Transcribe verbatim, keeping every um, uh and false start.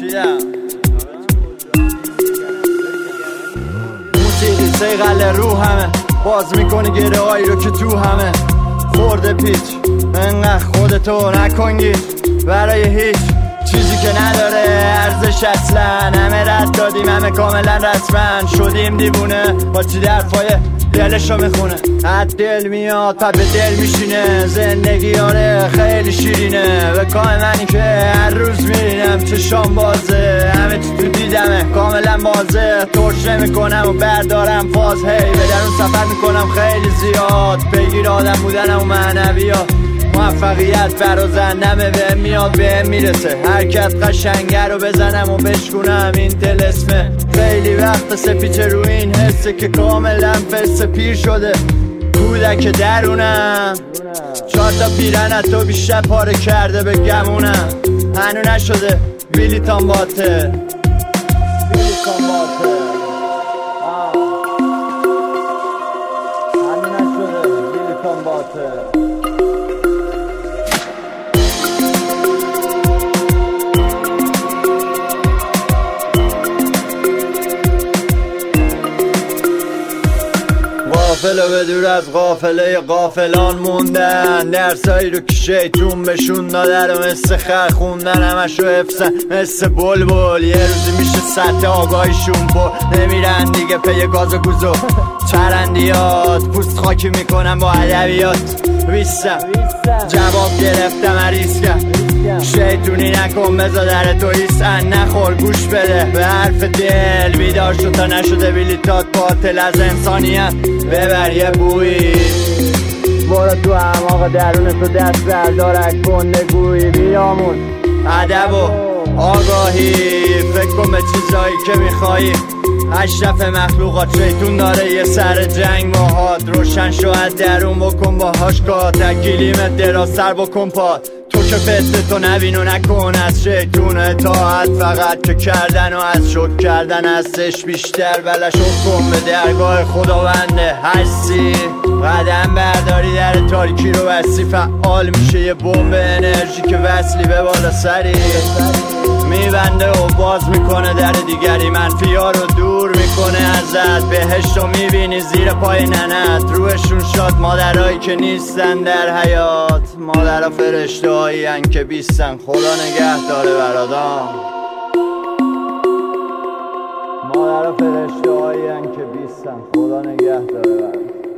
دیدم موسیقی سیغل رو همه باز میکنی گره هایی رو که تو همه خورده پیچ انقدر خودتو نکنگی برای هیچ چیزی که نداره ارزش اصلا. همه رد دادیم همه کاملا رسمن شدیم دیوونه با چی درفای دلشو میخونه. از دل میاد پس به دل میشینه زندگی آره خیلی شیرینه. به کام منی که هر روز میرینم چشام بازه همه چی تو دیدمه کاملا بازه. ترش نمیکنم و بردارم فاز هی به درون سفر میکنم خیلی زیاد بگیر آدم بودنم و معنویات. موفقیت برازندمه به میاد به میرسه حرکت قشنگه رو بزنم و بشکنم این تلسمه. خیلی وقت سپیچه رو این حسه که کاملا فسه پیر شده کودک درونم. چهار تا پیرن تو بیشتر پاره کرده به گمونم هنو نشده ویلیتان باته ویلیتان باته هنو نشده ویلیتان باته. غافل و به دور از غافله غافلان موندن درسایی رو که شیطون بهشون داده رو مثل خر خوندن همشو حفظن مثل بلبل. یه روزی میشه سطح آگاهیشون پر نمیرن دیگه پی گاز و گوزو چرندیات پوست خاکی میکنن با ادبیات. ویستم جواب گرفتم عریسکم شیطونی نکن بزا در تو ایستن نخور گوش بده به حرف دل بیدار شد تا نشده بیلیتات باطل از انسانیت ببر یه بویی برو تو اعماق درون تو دست بردار اکن نگویی بیامون ادب و آگاهی فکر کن به چیزایی که میخوایی. اشرف مخلوقات شیطون داره یه سر جنگ باهات روشن شو از درون بکن باهاش کات تکیلیمت دراز سر بکن پات تو که فتنه تو نبین و نکن از شیطون اطاعت فقط که کردن و از شک کردن هستش بیشتر بلش کن به درگاه خداونده هستی قدم برداری در تاریکی رو بسی فعال میشه یه بمب انرژی که وصلی به بالا سری میبنده و باز میکنه در دیگری منفی ها رو دور میکنه ازت بهشت رو میبینی زیر پای ننت روحشون شاد مادرهایی که نیستن در حیات مادرها فرشته هایی هن که بیستن خدا نگه داره برادام. مادرها فرشته هایی هن که بیستن خدا نگه داره برادام.